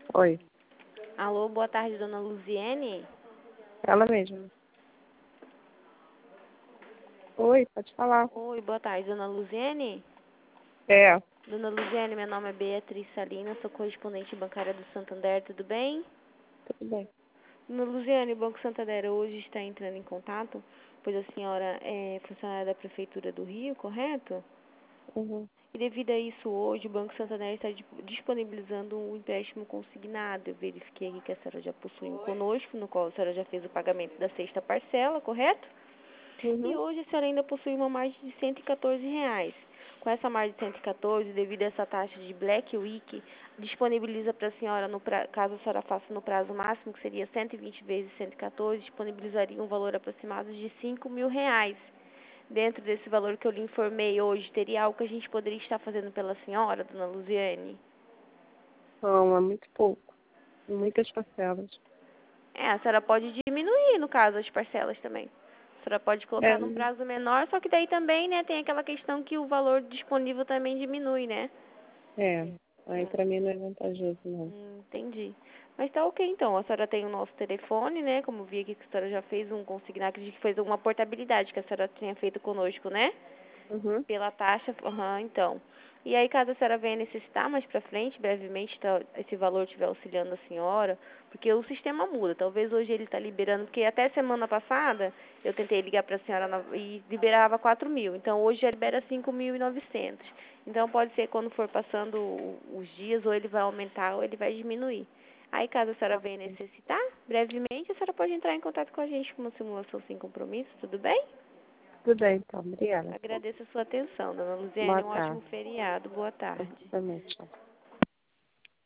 Oi, Alô, boa tarde, dona Luziene. ela mesma. Oi, pode falar. Oi, boa tarde, dona Luziene. É, Dona Luziene, meu nome é Beatriz Salinas, sou correspondente bancária do Santander, tudo bem? tudo bem. Dona Luziene, o Banco Santander hoje está entrando em contato, pois a senhora é funcionária da Prefeitura do Rio, correto? Uhum, E devido a isso, hoje o Banco Santander está disponibilizando um empréstimo consignado. Eu verifiquei aqui que a senhora já possui um conosco, no qual a senhora já fez o pagamento da sexta parcela, correto? E uhum. hoje a senhora ainda possui uma margem de R$ 114. Com essa margem de 114, devido a essa taxa de Black Week, disponibiliza para a senhora, caso a senhora faça no prazo máximo, que seria 120 vezes 114, disponibilizaria um valor aproximado de R$ 5.000. Dentro desse valor que eu lhe informei hoje, teria algo que a gente poderia estar fazendo pela senhora, dona Luziane? Não, é muito pouco. Muitas parcelas. A senhora pode diminuir, no caso, as parcelas também. A senhora pode É, colocar num prazo menor, só que daí também, né, tem aquela questão que o valor disponível também diminui, né? é. Aí pra mim não é vantajoso, não. Entendi. Mas tá ok, então. A senhora tem o nosso telefone, né? Como vi aqui que a senhora já fez um consignado, acredito que fez alguma portabilidade que a senhora tinha feito conosco, né? Uhum. Pela taxa, então. E aí, caso a senhora venha necessitar mais pra frente, brevemente, esse valor estiver auxiliando a senhora, porque o sistema muda. Talvez hoje ele está liberando, porque até semana passada eu tentei ligar para a senhora e liberava 4.000. Então, hoje já libera 5.900. Então, pode ser quando for passando os dias, ou ele vai aumentar ou ele vai diminuir. Aí, caso a senhora Tá venha bem. necessitar, brevemente, a senhora pode entrar em contato com a gente com uma simulação sem compromisso, tudo bem? Tudo bem, então. Obrigada. Agradeço a sua atenção, dona Luziane. Boa Um ótimo tarde. feriado. Boa tarde. Também, tchau.